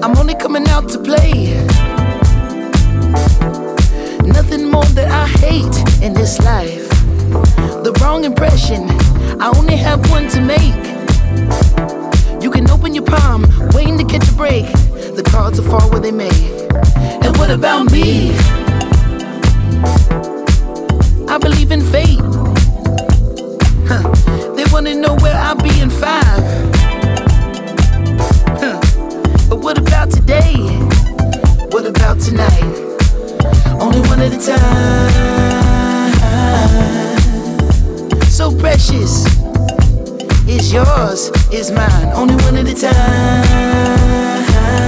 I'm only coming out to play. Nothing more that I hate in this life. The wrong impression, I only have one to make. You can open your palm, waiting to catch a break. The cards will fall where they may. And what about me? I believe in fate. They wanna know where I'll be in 5. But what about today? What about tonight? Only one at a time. So precious. It's yours, it's mine. Only one at a time.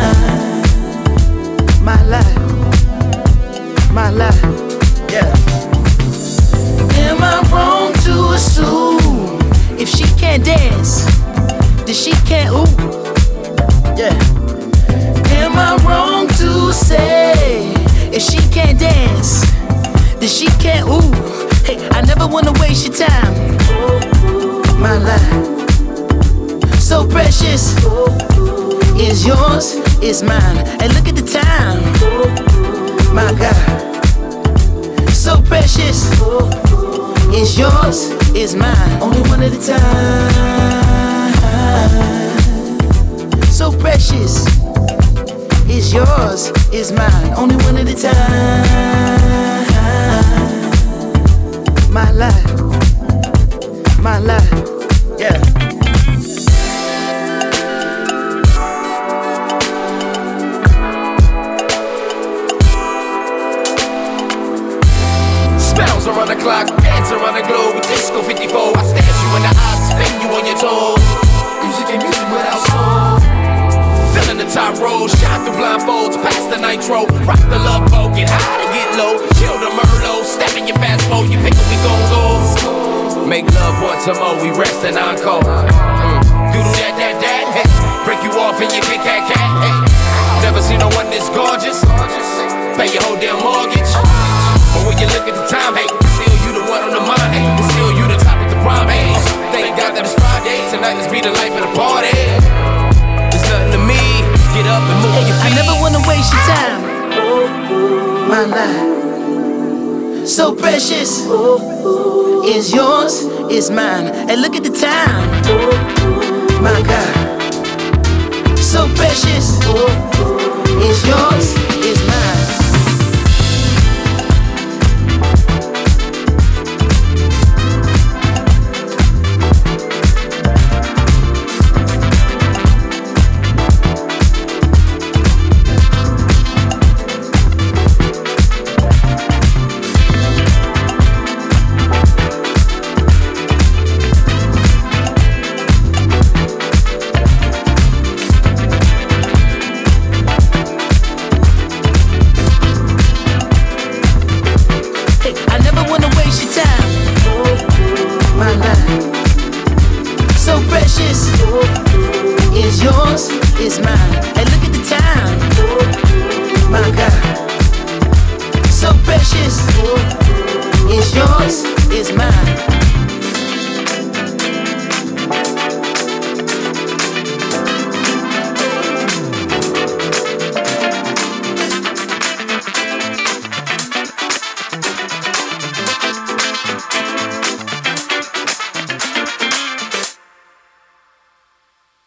My life. My life. Yeah. Am I wrong to assume if she can't dance, then she can't ooh? Yeah. Am I wrong to say if she can't dance, then she can't ooh? Hey, I never wanna waste your time. My life, so precious. Is yours, is mine. And look at the time. My God, so precious. Is yours, is mine. Only one at a time. So precious. Is yours, is mine. Only one at a time. My life, my life, yeah. Spells around the clock, dance around the globe with Disco 54. I stare you in the eyes, spin you on your toes. Music ain't music without soul. Filling the top road, shine through blindfolds, past the nitro. Rock the love boat, get high to get low. Kill the Merlot, step in your fast mode. You pick up, we gon' go. Make love once more, we rest and encore. Do that, hey. Break you off and you get cat. Hey. Never seen no one this gorgeous. Pay your whole damn mortgage. But when you look at the time, hey, still you the one on the mind, hey. Still you the top of the prime, hey. Thank God that it's Friday. Tonight let's be the life of the party. There's nothing to me. Get up and move your feet. I never wanna waste your time. My life, so precious. Is yours, is mine. And look at the time. My God, so precious. Is yours, is mine. So precious. Is yours, is mine. And look at the time. My God, so precious. Is yours, is mine.